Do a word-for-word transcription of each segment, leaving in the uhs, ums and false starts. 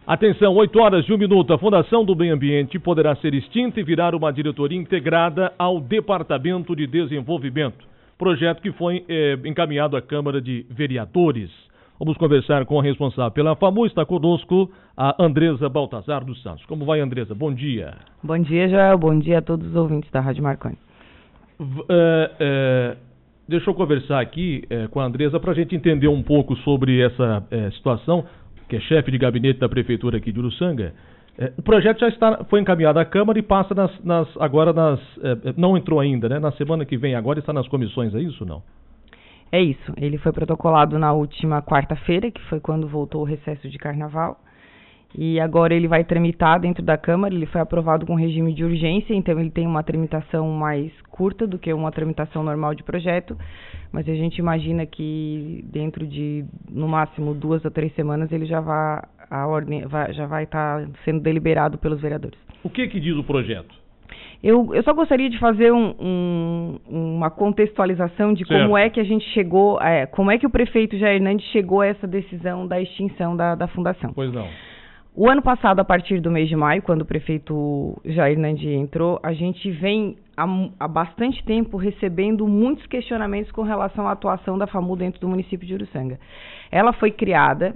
Atenção, oito horas e um minuto. A Fundação do Meio Ambiente poderá ser extinta e virar uma diretoria integrada ao Departamento de Desenvolvimento. Projeto que foi eh, encaminhado à Câmara de Vereadores. Vamos conversar com a responsável pela FAMU. Está conosco a Andresa Baltazar dos Santos. Como vai, Andresa? Bom dia. Bom dia, Joel. Bom dia a todos os ouvintes da Rádio Marconi. Uh, uh, deixa eu conversar aqui uh, com a Andresa para a gente entender um pouco sobre essa uh, situação, que é chefe de gabinete da Prefeitura aqui de Uruçanga. Uh, o projeto já está, foi encaminhado à Câmara e passa nas, nas, agora nas... Uh, não entrou ainda, né? Na semana que vem agora está nas comissões, é isso ou não? É isso. Ele foi protocolado na última quarta-feira, que foi quando voltou o recesso de carnaval. E agora ele vai tramitar dentro da Câmara. Ele foi aprovado com regime de urgência, então ele tem uma tramitação mais curta do que uma tramitação normal de projeto. Mas a gente imagina que dentro de, no máximo, duas a três semanas, ele já vai, a ordem, vai, já vai estar sendo deliberado pelos vereadores. O que que diz o projeto? Eu, eu só gostaria de fazer um, um, uma contextualização de como certo. é que a gente chegou, é, como é que o prefeito Jair Hernandes chegou a essa decisão da extinção da, da fundação. Pois não. O ano passado, a partir do mês de maio, quando o prefeito Jair Hernandes entrou, a gente vem há, há bastante tempo recebendo muitos questionamentos com relação à atuação da FAMU dentro do município de Uruçanga. Ela foi criada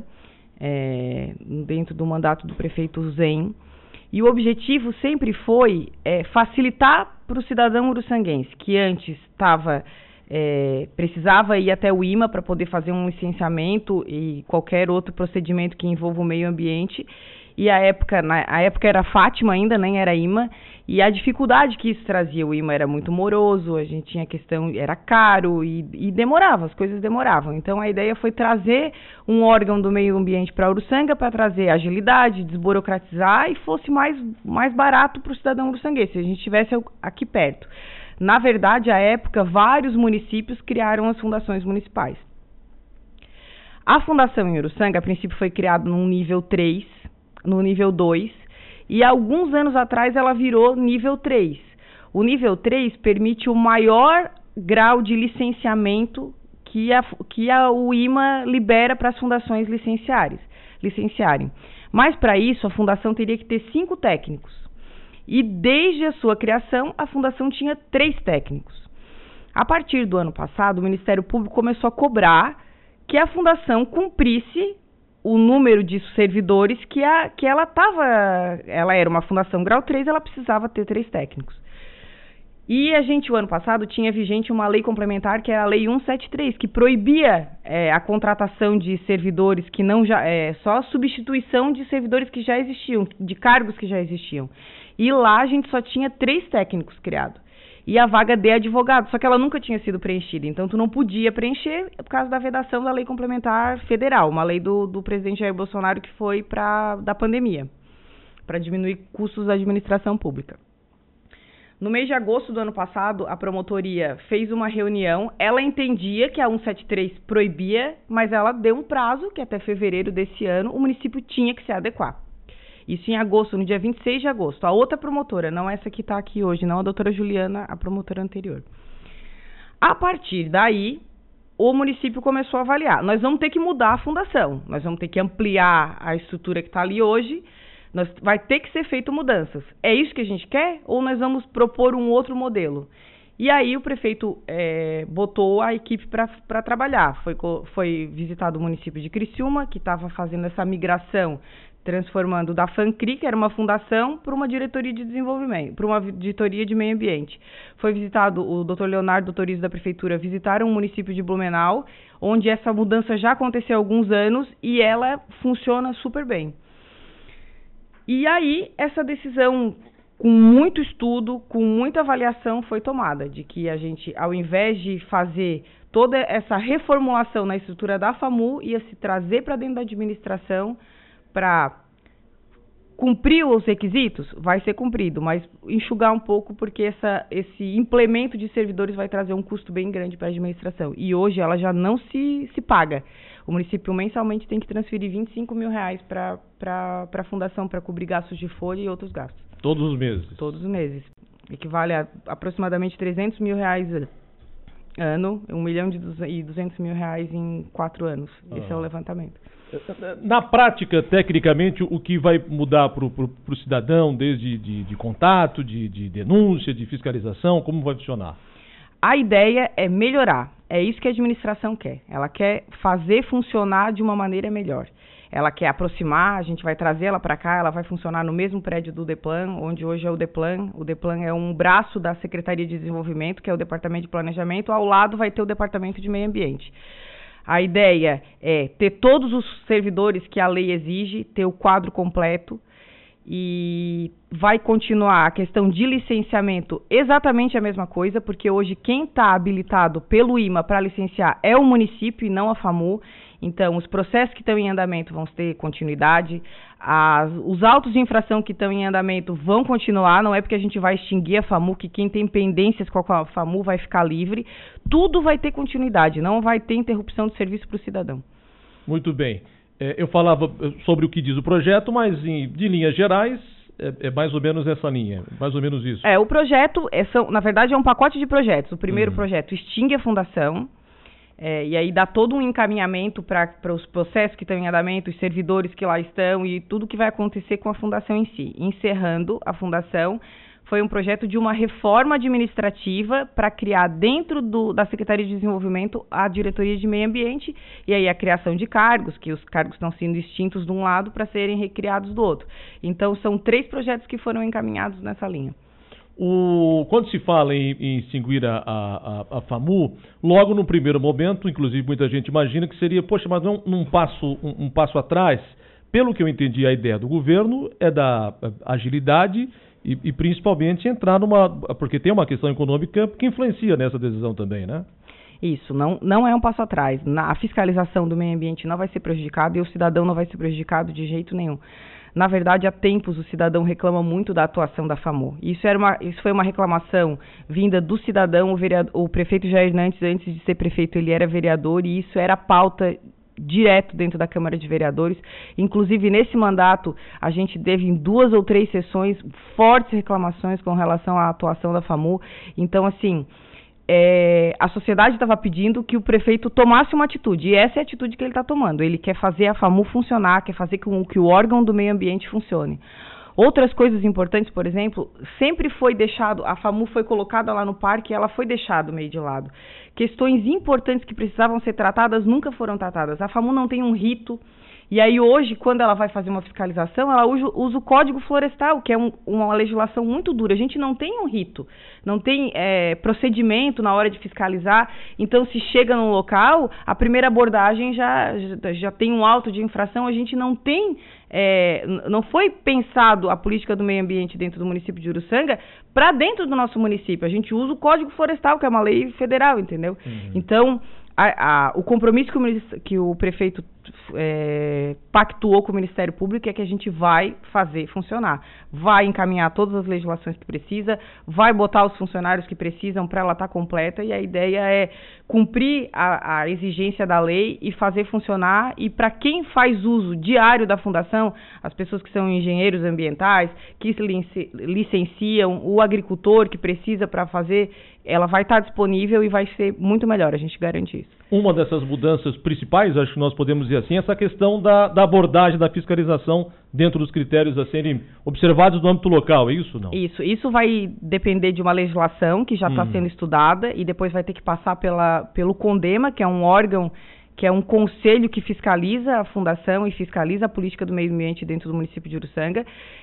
é, dentro do mandato do prefeito Zen, e o objetivo sempre foi é, facilitar para o cidadão uruçanguense, que antes estava, é, precisava ir até o I M A para poder fazer um licenciamento e qualquer outro procedimento que envolva o meio ambiente. E a época, na, a época era Fátima ainda, nem era I M A, e a dificuldade que isso trazia, o I M A era muito moroso, a gente tinha questão, era caro e, e demorava, as coisas demoravam. Então a ideia foi trazer um órgão do meio ambiente para Uruçanga para trazer agilidade, desburocratizar e fosse mais, mais barato para o cidadão uruçanguense, se a gente estivesse aqui perto. Na verdade, à época, vários municípios criaram as fundações municipais. A fundação em Uruçanga, a princípio, foi criada num nível três, no nível dois, e alguns anos atrás ela virou nível três. O nível três permite o maior grau de licenciamento que, a, que a, o I M A libera para as fundações licenciarem. licenciarem. Mas para isso a fundação teria que ter cinco técnicos. E desde a sua criação a fundação tinha três técnicos. A partir do ano passado o Ministério Público começou a cobrar que a fundação cumprisse o número de servidores que, a, que ela estava, ela era uma fundação grau três, ela precisava ter três técnicos. E a gente, o ano passado, tinha vigente uma lei complementar, que é a Lei cento e setenta e três, que proibia é, a contratação de servidores que não já, é, só a substituição de servidores que já existiam, de cargos que já existiam. E lá a gente só tinha três técnicos criados. E a vaga de advogado, só que ela nunca tinha sido preenchida. Então, tu não podia preencher por causa da vedação da lei complementar federal, uma lei do, do presidente Jair Bolsonaro que foi pra, da pandemia, para diminuir custos da administração pública. No mês de agosto do ano passado, a promotoria fez uma reunião. Ela entendia que a cento e setenta e três proibia, mas ela deu um prazo, que até fevereiro desse ano, o município tinha que se adequar. Isso em agosto, no dia vinte e seis de agosto. A outra promotora, não essa que está aqui hoje, não a doutora Juliana, a promotora anterior. A partir daí, o município começou a avaliar. Nós vamos ter que mudar a fundação, nós vamos ter que ampliar a estrutura que está ali hoje, nós, vai ter que ser feito mudanças. É isso que a gente quer ou nós vamos propor um outro modelo? E aí o prefeito é, botou a equipe para trabalhar. Foi, foi visitado o município de Criciúma, que estava fazendo essa migração, transformando da FANCRI, que era uma fundação, para uma diretoria de desenvolvimento, para uma diretoria de meio ambiente. Foi visitado o doutor Leonardo, doutor Iso da Prefeitura, visitaram o município de Blumenau, onde essa mudança já aconteceu há alguns anos e ela funciona super bem. E aí, essa decisão, com muito estudo, com muita avaliação, foi tomada, de que a gente, ao invés de fazer toda essa reformulação na estrutura da FAMU, ia se trazer para dentro da administração para cumprir os requisitos, vai ser cumprido, mas enxugar um pouco, porque essa, esse implemento de servidores vai trazer um custo bem grande para a administração. E hoje ela já não se, se paga. O município mensalmente tem que transferir vinte e cinco mil reais para a fundação para cobrir gastos de folha e outros gastos. Todos os meses? Todos os meses. Equivale a aproximadamente trezentos mil reais ano, um milhão e duzentos mil reais em quatro anos. Ah. Esse é o levantamento. Na prática, tecnicamente, o que vai mudar para o cidadão, desde de, de contato, de, de denúncia, de fiscalização, como vai funcionar? A ideia é melhorar. É isso que a administração quer. Ela quer fazer funcionar de uma maneira melhor. Ela quer aproximar, a gente vai trazer ela para cá, ela vai funcionar no mesmo prédio do DEPLAN, onde hoje é o DEPLAN. O DEPLAN é um braço da Secretaria de Desenvolvimento, que é o Departamento de Planejamento. Ao lado vai ter o Departamento de Meio Ambiente. A ideia é ter todos os servidores que a lei exige, ter o quadro completo, e vai continuar a questão de licenciamento exatamente a mesma coisa, porque hoje quem está habilitado pelo I M A para licenciar é o município e não a FAMU. Então, os processos que estão em andamento vão ter continuidade, as, os autos de infração que estão em andamento vão continuar, não é porque a gente vai extinguir a FAMU que quem tem pendências com a FAMU vai ficar livre, tudo vai ter continuidade, não vai ter interrupção de serviço para o cidadão. Muito bem. É, eu falava sobre o que diz o projeto, mas em, de linhas gerais é, é mais ou menos essa linha, mais ou menos isso. É, o projeto, é, são, na verdade, é um pacote de projetos. O primeiro uhum. projeto extingue a fundação, é, e aí dá todo um encaminhamento para os processos que estão em andamento, os servidores que lá estão e tudo que vai acontecer com a fundação em si. Encerrando a fundação, foi um projeto de uma reforma administrativa para criar dentro do, da Secretaria de Desenvolvimento a Diretoria de Meio Ambiente e aí a criação de cargos, que os cargos estão sendo extintos de um lado para serem recriados do outro. Então, são três projetos que foram encaminhados nessa linha. O, quando se fala em, em extinguir a, a, a FAMU, logo no primeiro momento, inclusive muita gente imagina que seria, poxa, mas não um passo, um, um passo atrás. Pelo que eu entendi, a ideia do governo é da agilidade e, e principalmente entrar numa... Porque tem uma questão econômica que influencia nessa decisão também, né? Isso, não, não é um passo atrás. Na, a fiscalização do meio ambiente não vai ser prejudicada e o cidadão não vai ser prejudicado de jeito nenhum. Na verdade, há tempos o cidadão reclama muito da atuação da FAMU. Isso, era uma, isso foi uma reclamação vinda do cidadão, o, vereador, o prefeito Jair Nantes, antes de ser prefeito, ele era vereador e isso era pauta direto dentro da Câmara de Vereadores. Inclusive, nesse mandato, a gente teve em duas ou três sessões fortes reclamações com relação à atuação da FAMU. Então, assim... É, a sociedade estava pedindo que o prefeito tomasse uma atitude, e essa é a atitude que ele está tomando. Ele quer fazer a FAMU funcionar, quer fazer com que o órgão do meio ambiente funcione. Outras coisas importantes, por exemplo, sempre foi deixado, a FAMU foi colocada lá no parque e ela foi deixada meio de lado. Questões importantes que precisavam ser tratadas nunca foram tratadas. A FAMU não tem um rito. E aí hoje, quando ela vai fazer uma fiscalização, ela usa, usa o Código Florestal, que é um, uma legislação muito dura. A gente não tem um rito, não tem é, procedimento na hora de fiscalizar. Então, se chega num local, a primeira abordagem já, já, já tem um auto de infração. A gente não tem, é, não foi pensado a política do meio ambiente dentro do município de Uruçanga para dentro do nosso município. A gente usa o Código Florestal, que é uma lei federal, entendeu? Uhum. Então... A, a, o compromisso que o, que o prefeito é, pactuou com o Ministério Público é que a gente vai fazer funcionar. Vai encaminhar todas as legislações que precisa, vai botar os funcionários que precisam para ela estar completa e a ideia é cumprir a, a exigência da lei e fazer funcionar. E para quem faz uso diário da fundação, as pessoas que são engenheiros ambientais, que lic, licenciam, o agricultor que precisa para fazer, ela vai estar disponível e vai ser muito melhor, a gente garante isso. Uma dessas mudanças principais, acho que nós podemos dizer assim, é essa questão da, da abordagem da fiscalização dentro dos critérios a serem observados no âmbito local, é isso ou não? Isso, isso vai depender de uma legislação que já está hum. sendo estudada e depois vai ter que passar pela, pelo CONDEMA, que é um órgão, que é um conselho que fiscaliza a fundação e fiscaliza a política do meio ambiente dentro do município de Uruçanga.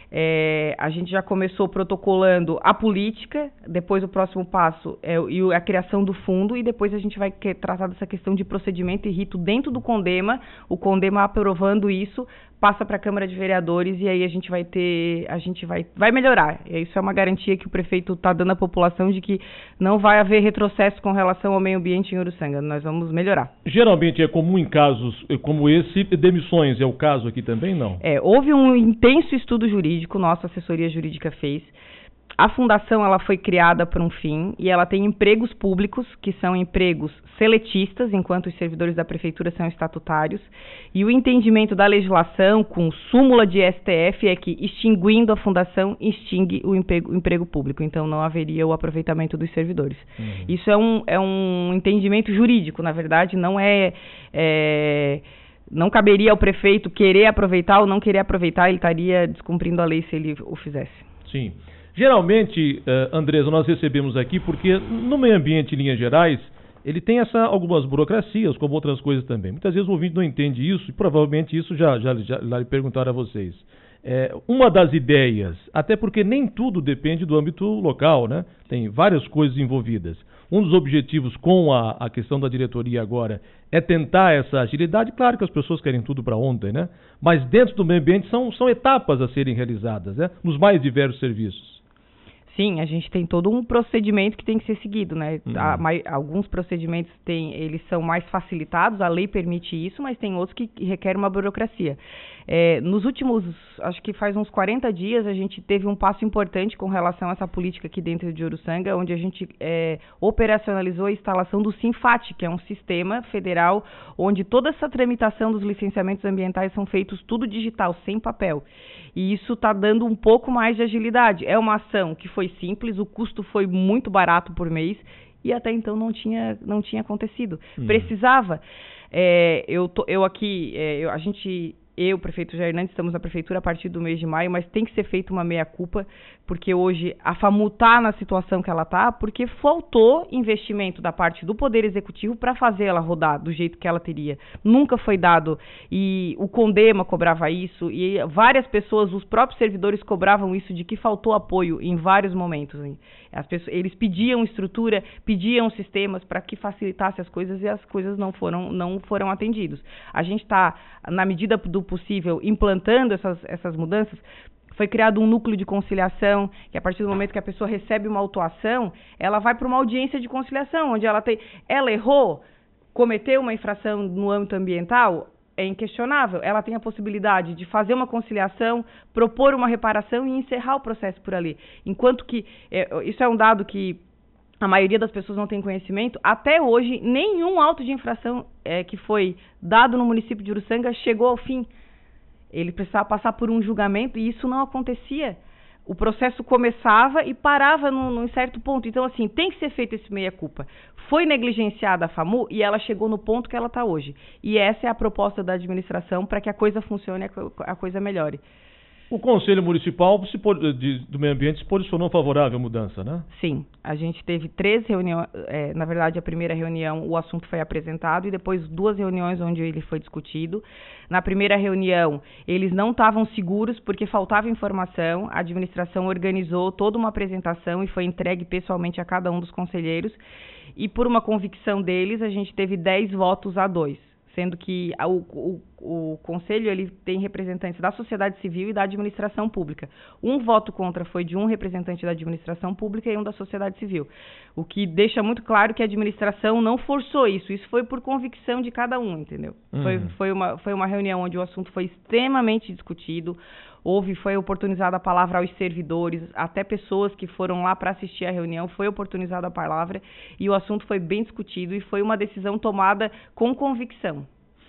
É, a gente já começou protocolando a política, depois o próximo passo é a criação do fundo e depois a gente vai tratar dessa questão de procedimento e rito dentro do CONDEMA, o CONDEMA aprovando isso, passa para a Câmara de Vereadores e aí a gente vai ter, a gente vai, vai melhorar. E isso é uma garantia que o prefeito está dando à população de que não vai haver retrocesso com relação ao meio ambiente em Uruçanga, nós vamos melhorar. Geralmente é comum em casos como esse, demissões, é o caso aqui também, não? É, houve um intenso estudo jurídico, nossa assessoria jurídica fez. A fundação ela foi criada por um fim e ela tem empregos públicos, que são empregos seletistas, enquanto os servidores da prefeitura são estatutários. E o entendimento da legislação, com súmula de S T F, é que extinguindo a fundação, extingue o emprego, o emprego público. Então não haveria o aproveitamento dos servidores. Uhum. Isso é um, é um entendimento jurídico, na verdade, não é... é não caberia ao prefeito querer aproveitar ou não querer aproveitar, ele estaria descumprindo a lei se ele o fizesse. Sim. Geralmente, uh, Andresa, nós recebemos aqui, porque no meio ambiente, em linhas gerais, ele tem essa, algumas burocracias, como outras coisas também. Muitas vezes o ouvinte não entende isso, e provavelmente isso já, já, já, já lhe perguntaram a vocês. É, uma das ideias, até porque nem tudo depende do âmbito local, né? Tem várias coisas envolvidas. Um dos objetivos com a, a questão da diretoria agora é tentar essa agilidade. Claro que as pessoas querem tudo para ontem, né? Mas dentro do meio ambiente são, são etapas a serem realizadas, né? Nos mais diversos serviços. Sim, a gente tem todo um procedimento que tem que ser seguido, né? Uhum. Há, mais, alguns procedimentos têm, eles são mais facilitados, a lei permite isso, mas tem outros que, que requerem uma burocracia. É, nos últimos, acho que faz uns quarenta dias, a gente teve um passo importante com relação a essa política aqui dentro de Uruçanga, onde a gente é, operacionalizou a instalação do SINFAT, que é um sistema federal onde toda essa tramitação dos licenciamentos ambientais são feitos tudo digital, sem papel. E isso está dando um pouco mais de agilidade. É uma ação que foi simples, o custo foi muito barato por mês e até então não tinha, não tinha acontecido. Hum. Precisava. É, eu, tô, eu aqui, é, eu, a gente... Eu, prefeito Jair Hernandes, estamos na prefeitura a partir do mês de maio, mas tem que ser feita uma meia-culpa, porque hoje a FAMU está na situação que ela está, porque faltou investimento da parte do Poder Executivo para fazer ela rodar do jeito que ela teria. Nunca foi dado, e o CONDEMA cobrava isso, e várias pessoas, os próprios servidores cobravam isso, de que faltou apoio em vários momentos. Hein? As pessoas, eles pediam estrutura, pediam sistemas para que facilitasse as coisas, e as coisas não foram, não foram atendidas. A gente está, na medida do possível, implantando essas, essas mudanças. Foi criado um núcleo de conciliação, que a partir do momento que a pessoa recebe uma autuação, ela vai para uma audiência de conciliação, onde ela tem, ela errou, cometeu uma infração no âmbito ambiental, é inquestionável. Ela tem a possibilidade de fazer uma conciliação, propor uma reparação e encerrar o processo por ali. Enquanto que, é, isso é um dado que a maioria das pessoas não tem conhecimento, até hoje, nenhum auto de infração é, que foi dado no município de Uruçanga chegou ao fim. Ele precisava passar por um julgamento e isso não acontecia. O processo começava e parava num, num certo ponto. Então, assim, tem que ser feito esse meia-culpa. Foi negligenciada a FAMU e ela chegou no ponto que ela está hoje. E essa é a proposta da administração para que a coisa funcione, a coisa melhore. O Conselho Municipal se, de, do Meio Ambiente se posicionou favorável à mudança, né? Sim, a gente teve três reuniões, é, na verdade a primeira reunião o assunto foi apresentado e depois duas reuniões onde ele foi discutido. Na primeira reunião eles não estavam seguros porque faltava informação, a administração organizou toda uma apresentação e foi entregue pessoalmente a cada um dos conselheiros e por uma convicção deles a gente teve dez votos a dois. Sendo que o, o, o Conselho ele tem representantes da sociedade civil e da administração pública. Um voto contra foi de um representante da administração pública e um da sociedade civil. O que deixa muito claro que a administração não forçou isso. Isso foi por convicção de cada um, entendeu? Uhum. Foi, foi, uma, foi uma reunião onde o assunto foi extremamente discutido. Houve, foi oportunizada a palavra aos servidores, até pessoas que foram lá para assistir a reunião, foi oportunizada a palavra e o assunto foi bem discutido e foi uma decisão tomada com convicção.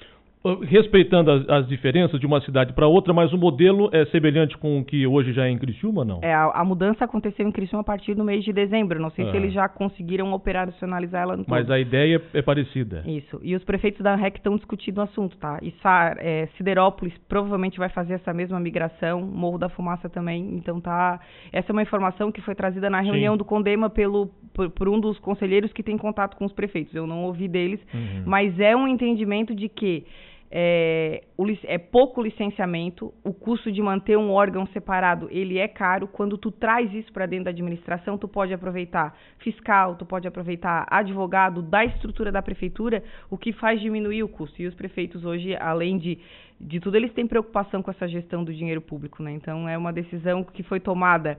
Respeitando as, as diferenças de uma cidade para outra, mas o modelo é semelhante com o que hoje já é em Criciúma, não? É, a, a mudança aconteceu em Criciúma a partir do mês de dezembro. Não sei ah. se eles já conseguiram operacionalizar ela no todo. Mas a ideia é parecida. Isso. E os prefeitos da R E C estão discutindo o assunto, tá? E é, Siderópolis provavelmente vai fazer essa mesma migração, Morro da Fumaça também. Então tá. Essa é uma informação que foi trazida na reunião Sim. do CONDEMA pelo, por, por um dos conselheiros que tem contato com os prefeitos. Eu não ouvi deles, uhum. mas é um entendimento de que É, o, é pouco licenciamento, o custo de manter um órgão separado, ele é caro. Quando tu traz isso para dentro da administração, tu pode aproveitar fiscal, tu pode aproveitar advogado da estrutura da prefeitura, o que faz diminuir o custo. E os prefeitos hoje, além de, de tudo, eles têm preocupação com essa gestão do dinheiro público, né? Então, é uma decisão que foi tomada,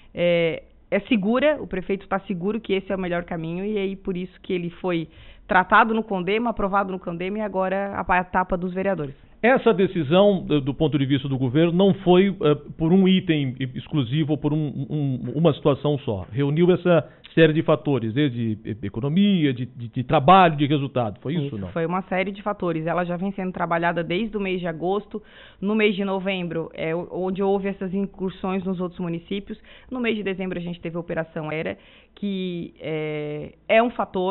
é, é segura, o prefeito está seguro que esse é o melhor caminho e aí por isso que ele foi tratado no CONDEMA, aprovado no CONDEMA e agora a etapa dos vereadores. Essa decisão, do ponto de vista do governo, não foi uh, por um item exclusivo ou por um, um, uma situação só. Reuniu essa série de fatores, desde economia, de, de, de trabalho, de resultado. Foi isso, isso não? Foi uma série de fatores. Ela já vem sendo trabalhada desde o mês de agosto. No mês de novembro, é onde houve essas incursões nos outros municípios. No mês de dezembro, a gente teve a Operação Era, que é, é um fator.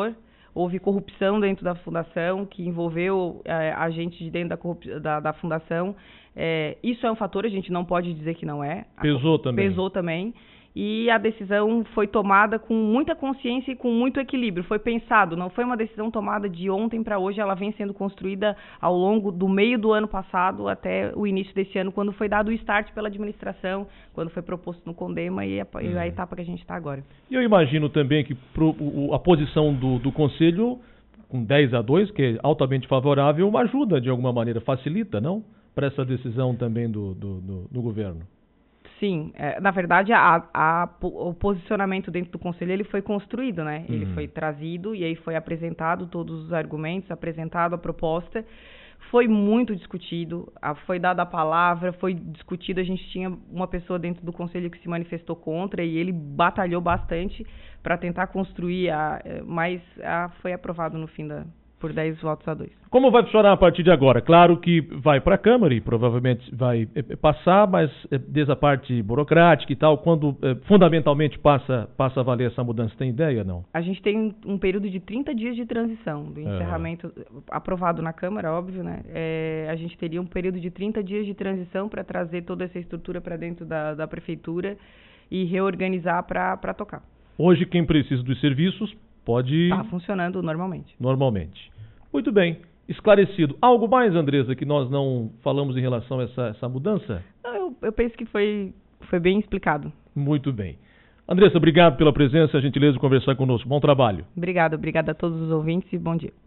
houve corrupção dentro da fundação, que envolveu é, agentes de dentro da, corrup... da, da fundação. É, isso é um fator, a gente não pode dizer que não é. Pesou também. Pesou também. E a decisão foi tomada com muita consciência e com muito equilíbrio. Foi pensado, não foi uma decisão tomada de ontem para hoje, ela vem sendo construída ao longo do meio do ano passado até o início desse ano, quando foi dado o start pela administração, quando foi proposto no Condema e a, uhum. e a etapa que a gente está agora. E eu imagino também que pro, o, a posição do, do Conselho, com dez a dois, que é altamente favorável, ajuda de alguma maneira, facilita, não? Para essa decisão também do, do, do, do governo. Sim, é, na verdade a, a, o posicionamento dentro do Conselho ele foi construído, né? Ele uhum. foi trazido e aí foi apresentado todos os argumentos, apresentado a proposta, foi muito discutido, a, foi dada a palavra, foi discutido, a gente tinha uma pessoa dentro do Conselho que se manifestou contra e ele batalhou bastante para tentar construir, a, mas a, foi aprovado no fim da... por dez votos a dois. Como vai funcionar a partir de agora? Claro que vai para a Câmara e provavelmente vai passar, mas desde a parte burocrática e tal, quando fundamentalmente passa, passa a valer essa mudança, tem ideia, não? A gente tem um período de trinta dias de transição, do encerramento, uhum. aprovado na Câmara, óbvio, né? É, a gente teria um período de trinta dias de transição para trazer toda essa estrutura para dentro da, da Prefeitura e reorganizar para tocar. Hoje, quem precisa dos serviços pode... Está funcionando normalmente. Normalmente. Muito bem. Esclarecido. Algo mais, Andresa, que nós não falamos em relação a essa, essa mudança? Não, eu, eu penso que foi, foi bem explicado. Muito bem. Andresa, obrigado pela presença e a gentileza de conversar conosco. Bom trabalho. Obrigada. Obrigada a todos os ouvintes e bom dia.